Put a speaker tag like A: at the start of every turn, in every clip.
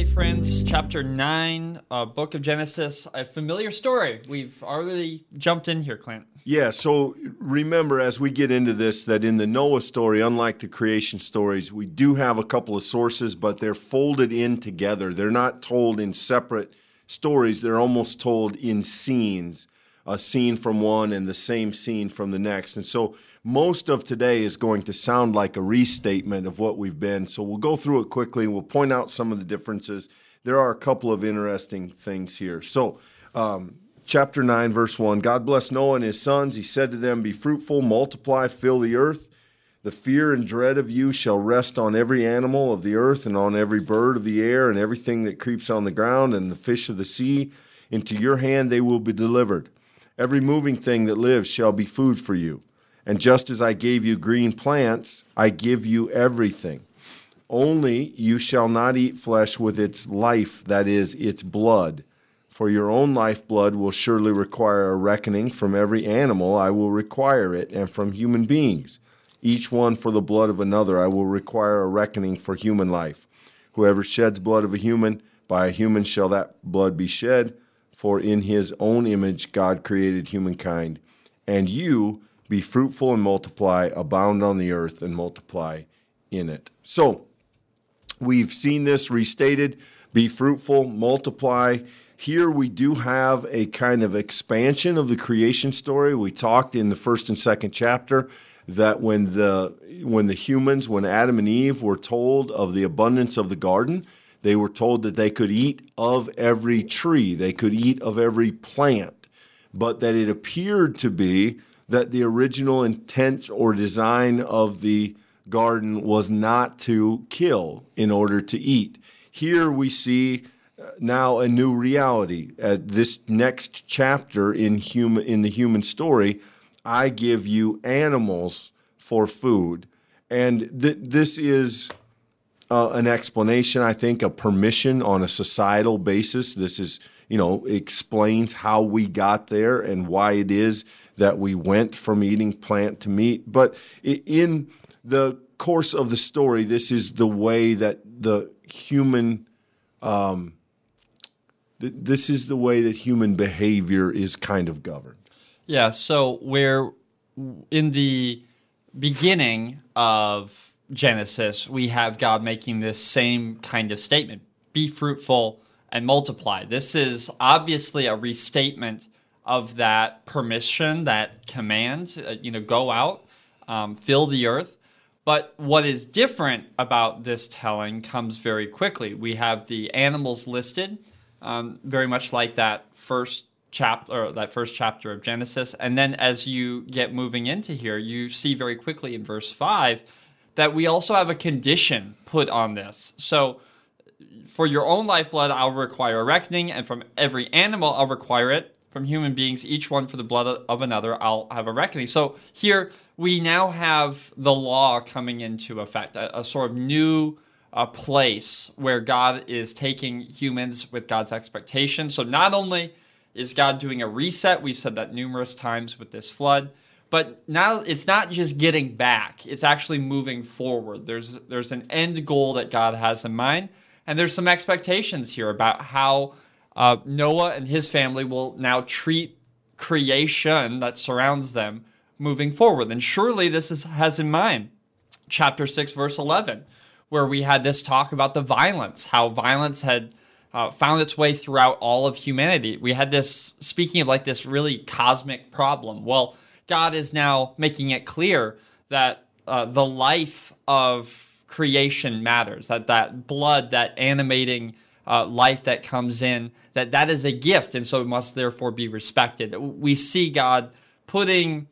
A: friends. Chapter 9, book of Genesis, a familiar story. We've already jumped in here, Clint.
B: Yeah, so remember as we get into this that in the Noah story, unlike the creation stories, we do have a couple of sources, but they're folded in together. They're not told in separate stories. They're almost told in scenes, a scene from one and the same scene from the next. And so most of today is going to sound like a restatement of what we've been. So we'll go through it quickly. We'll point out some of the differences. There are a couple of interesting things here. So, Chapter 9, verse 1, God blessed Noah and his sons. He said to them, be fruitful, multiply, fill the earth. The fear and dread of you shall rest on every animal of the earth and on every bird of the air and everything that creeps on the ground and the fish of the sea. Into your hand they will be delivered. Every moving thing that lives shall be food for you. And just as I gave you green plants, I give you everything. Only you shall not eat flesh with its life, that is, its blood. For your own lifeblood will surely require a reckoning. From every animal I will require it, and from human beings. Each one for the blood of another I will require a reckoning for human life. Whoever sheds blood of a human, by a human shall that blood be shed. For in his own image God created humankind. And you be fruitful and multiply, abound on the earth and multiply in it. So, we've seen this restated, be fruitful, multiply. Here we do have a kind of expansion of the creation story. We talked in the first and second chapter that when Adam and Eve were told of the abundance of the garden, they were told that they could eat of every tree, they could eat of every plant, but that it appeared to be that the original intent or design of the garden was not to kill in order to eat. Here we see now a new reality. This next chapter in the human story, I give you animals for food. And this is an explanation, I think, a permission on a societal basis. This is, explains how we got there and why it is that we went from eating plant to meat. But in the course of the story, this is the way that the human human behavior is kind of governed.
A: Yeah, so we're in the beginning of Genesis, we have God making this same kind of statement, be fruitful and multiply. This is obviously a restatement of that permission, that command, go out, fill the earth. But what is different about this telling comes very quickly. We have the animals listed, very much like that first chapter of Genesis. And then as you get moving into here, you see very quickly in verse 5 that we also have a condition put on this. So for your own lifeblood, I'll require a reckoning, and from every animal, I'll require it. From human beings, each one for the blood of another, I'll have a reckoning. So here we now have the law coming into effect, a sort of new place where God is taking humans with God's expectations. So not only is God doing a reset, we've said that numerous times with this flood, but now it's not just getting back, it's actually moving forward. There's an end goal that God has in mind, and there's some expectations here about how Noah and his family will now treat creation that surrounds them moving forward. And surely this has in mind chapter 6, verse 11, where we had this talk about the violence, how violence had found its way throughout all of humanity. We had this, speaking of like this really cosmic problem. Well, God is now making it clear that the life of creation matters, that blood, that animating life that comes in, that is a gift, and so it must therefore be respected. We see God putting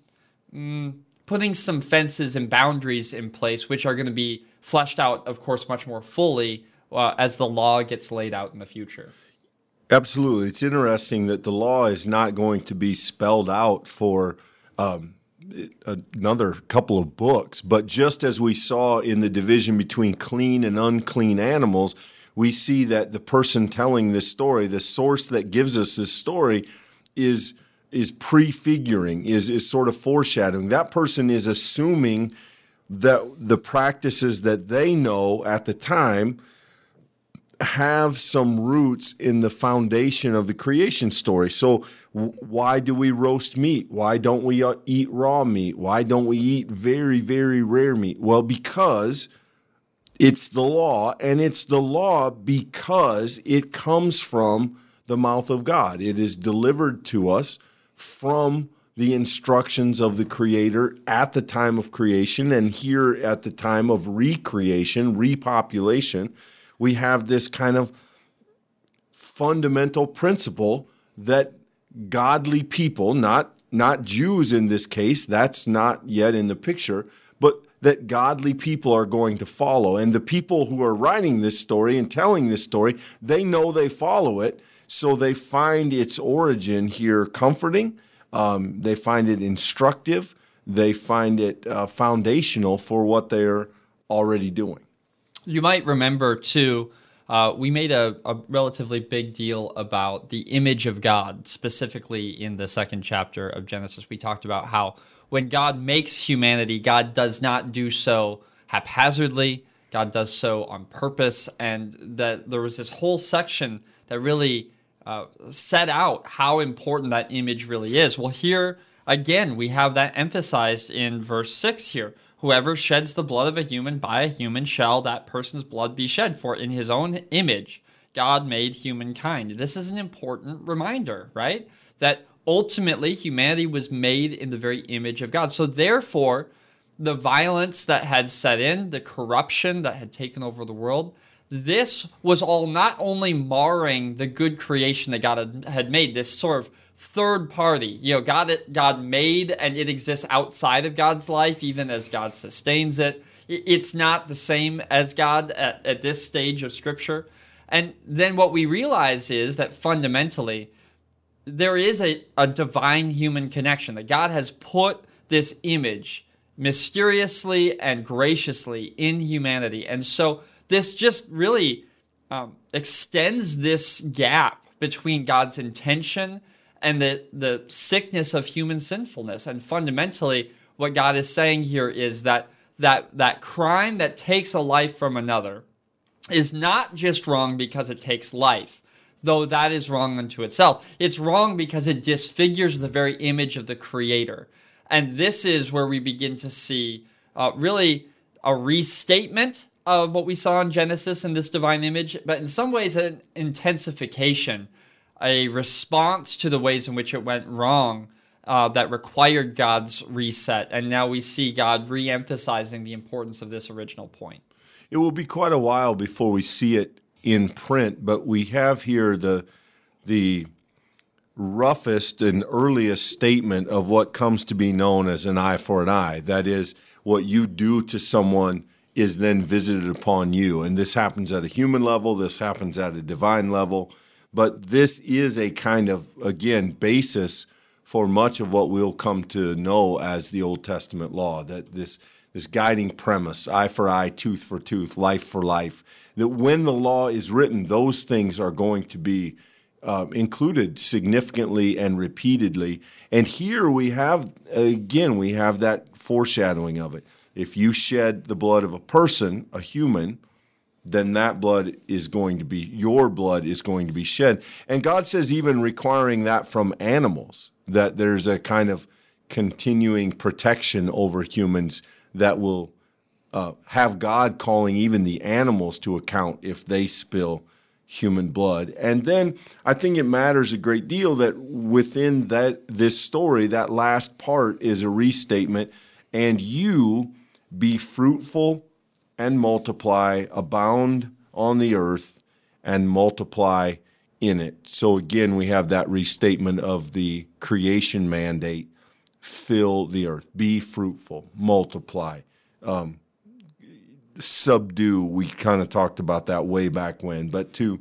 A: some fences and boundaries in place, which are going to be fleshed out, of course, much more fully as the law gets laid out in the future.
B: Absolutely. It's interesting that the law is not going to be spelled out for another couple of books, but just as we saw in the division between clean and unclean animals, we see that the person telling this story, the source that gives us this story, is prefiguring, is sort of foreshadowing. That person is assuming that the practices that they know at the time have some roots in the foundation of the creation story. So why do we roast meat? Why don't we eat raw meat? Why don't we eat very, very rare meat? Well, because it's the law, and it's the law because it comes from the mouth of God. It is delivered to us from the instructions of the Creator at the time of creation, and here at the time of recreation, repopulation, we have this kind of fundamental principle that godly people, not Jews in this case, that's not yet in the picture, but that godly people are going to follow. And the people who are writing this story and telling this story, they know they follow it, so they find its origin here comforting. They find it instructive. They find it foundational for what they're already doing.
A: You might remember, too, we made a relatively big deal about the image of God, specifically in the second chapter of Genesis. We talked about how when God makes humanity, God does not do so haphazardly. God does so on purpose, and that there was this whole section that really set out how important that image really is. Well, here, again, we have that emphasized in verse 6 here. Whoever sheds the blood of a human, by a human shall that person's blood be shed. For in his own image, God made humankind. This is an important reminder, right? That ultimately humanity was made in the very image of God. So therefore, the violence that had set in, the corruption that had taken over the world, this was all not only marring the good creation that God had made, this sort of third party. God made, and it exists outside of God's life, even as God sustains it. It's not the same as God at this stage of Scripture. And then what we realize is that fundamentally, there is a divine human connection, that God has put this image mysteriously and graciously in humanity. And so this just really extends this gap between God's intention and the sickness of human sinfulness. And fundamentally, what God is saying here is that crime that takes a life from another is not just wrong because it takes life, though that is wrong unto itself. It's wrong because it disfigures the very image of the Creator. And this is where we begin to see really a restatement of what we saw in Genesis in this divine image, but in some ways an intensification, a response to the ways in which it went wrong that required God's reset. And now we see God re-emphasizing the importance of this original point.
B: It will be quite a while before we see it in print, but we have here the roughest and earliest statement of what comes to be known as an eye for an eye. That is, what you do to someone is then visited upon you. And this happens at a human level, this happens at a divine level, but this is a kind of, again, basis for much of what we'll come to know as the Old Testament law, that this guiding premise, eye for eye, tooth for tooth, life for life, that when the law is written, those things are going to be included significantly and repeatedly. And here we have, again, we have that foreshadowing of it. If you shed the blood of a person, a human, then that blood is going to be, your blood is going to be shed. And God says even requiring that from animals, that there's a kind of continuing protection over humans that will have God calling even the animals to account if they spill human blood. And then I think it matters a great deal that within this story, that last part is a restatement, and you be fruitful and multiply, abound on the earth and multiply in it. So again, we have that restatement of the creation mandate: fill the earth, be fruitful, multiply, subdue. We kind of talked about that way back when, but to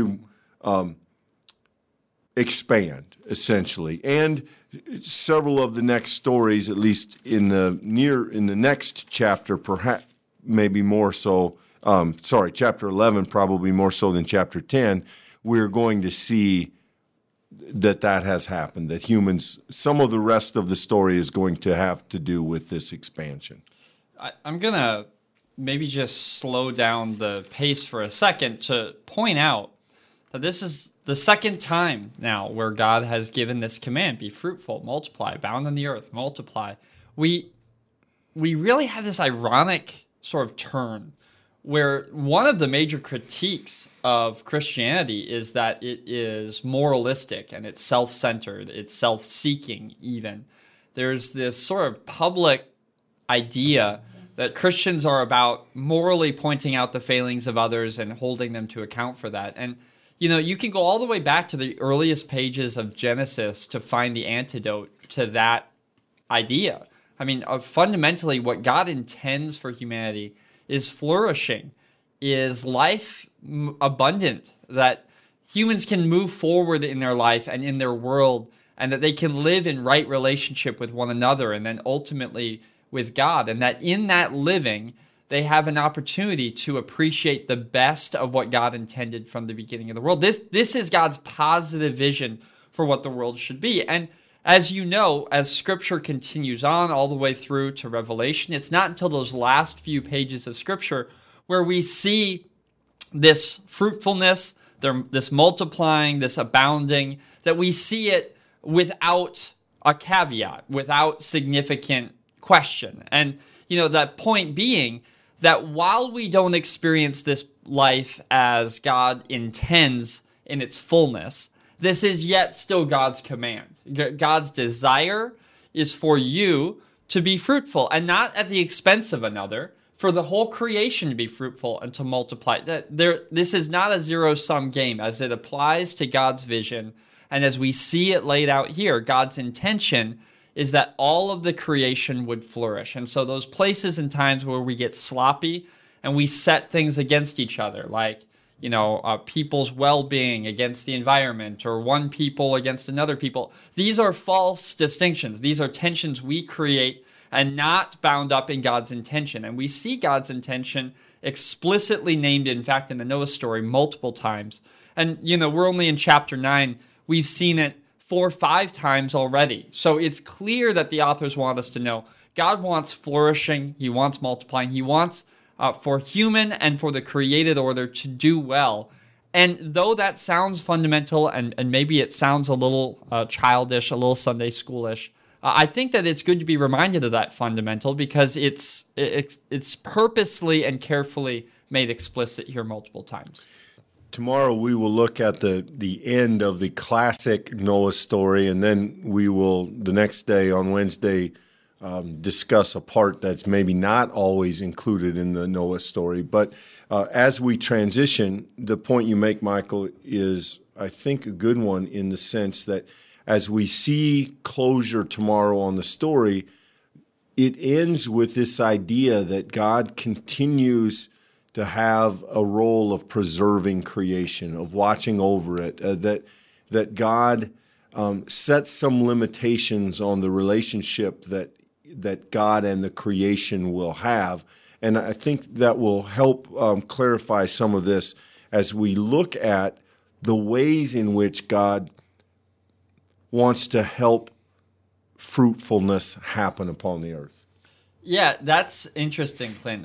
B: expand essentially. And several of the next stories, at least in the next chapter, perhaps maybe more so. Chapter 11 probably more so than chapter 10. We're going to see that has happened. That humans, some of the rest of the story is going to have to do with this expansion.
A: I'm going to maybe just slow down the pace for a second to point out that this is the second time now where God has given this command: be fruitful, multiply, abound on the earth, multiply. We really have this ironic sort of turn where one of the major critiques of Christianity is that it is moralistic and it's self-centered, it's self-seeking even. There's this sort of public idea that Christians are about morally pointing out the failings of others and holding them to account for that. And, you can go all the way back to the earliest pages of Genesis to find the antidote to that idea. I mean, fundamentally, what God intends for humanity is flourishing, is life abundant, that humans can move forward in their life and in their world, and that they can live in right relationship with one another and then ultimately with God, and that in that living, they have an opportunity to appreciate the best of what God intended from the beginning of the world. This is God's positive vision for what the world should be. And as you know, as Scripture continues on all the way through to Revelation, it's not until those last few pages of Scripture where we see this fruitfulness, this multiplying, this abounding, that we see it without a caveat, without significant question. And, that point being that while we don't experience this life as God intends in its fullness, this is yet still God's command. God's desire is for you to be fruitful, and not at the expense of another, for the whole creation to be fruitful and to multiply. This is not a zero-sum game as it applies to God's vision. And as we see it laid out here, God's intention is that all of the creation would flourish. And so those places and times where we get sloppy and we set things against each other, like people's well-being against the environment, or one people against another people. These are false distinctions. These are tensions we create and not bound up in God's intention. And we see God's intention explicitly named, in fact, in the Noah story multiple times. And, we're only in chapter 9. We've seen it 4 or 5 times already. So it's clear that the authors want us to know God wants flourishing. He wants multiplying. He wants for human and for the created order to do well. And though that sounds fundamental and maybe it sounds a little childish, a little Sunday schoolish, I think that it's good to be reminded of that fundamental because it's purposely and carefully made explicit here multiple times.
B: Tomorrow we will look at the end of the classic Noah story, and then we will, the next day on Wednesday, discuss a part that's maybe not always included in the Noah story. But as we transition, the point you make, Michael, is, I think, a good one in the sense that as we see closure tomorrow on the story, it ends with this idea that God continues to have a role of preserving creation, of watching over it, that God sets some limitations on the relationship that God and the creation will have. And I think that will help clarify some of this as we look at the ways in which God wants to help fruitfulness happen upon the earth.
A: Yeah, that's interesting, Clint.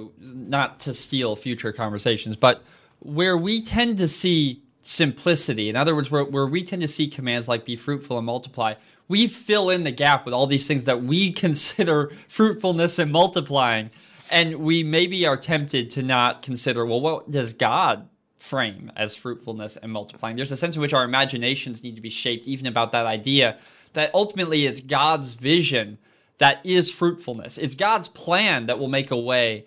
A: Not to steal future conversations, but where we tend to see simplicity, in other words, where we tend to see commands like be fruitful and multiply, we fill in the gap with all these things that we consider fruitfulness and multiplying. And we maybe are tempted to not consider, well, what does God frame as fruitfulness and multiplying? There's a sense in which our imaginations need to be shaped even about that idea, that ultimately it's God's vision that is fruitfulness. It's God's plan that will make a way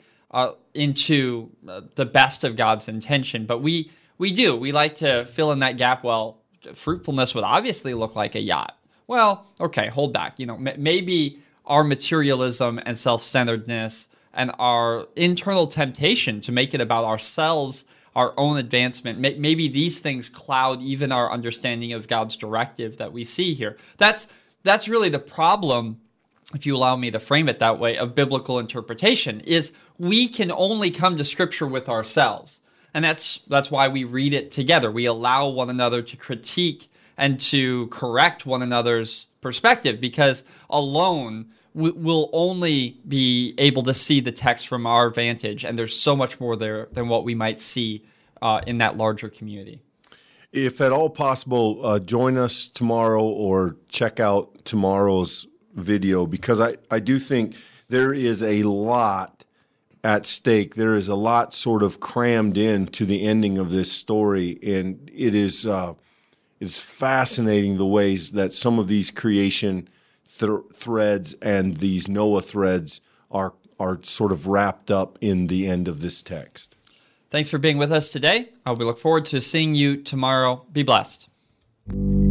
A: into the best of God's intention. But we like to fill in that gap. Well, fruitfulness would obviously look like a yacht. Well, okay, hold back. Maybe our materialism and self-centeredness and our internal temptation to make it about ourselves, our own advancement, maybe these things cloud even our understanding of God's directive that we see here. That's really the problem, if you allow me to frame it that way, of biblical interpretation, is we can only come to Scripture with ourselves. And that's why we read it together. We allow one another to critique and to correct one another's perspective, because alone we'll only be able to see the text from our vantage, and there's so much more there than what we might see in that larger community.
B: If at all possible, join us tomorrow or check out tomorrow's video, because I do think there is a lot at stake. There is a lot sort of crammed into the ending of this story, and it's fascinating the ways that some of these creation threads and these Noah threads are sort of wrapped up in the end of this text.
A: Thanks for being with us today. We look forward to seeing you tomorrow. Be blessed.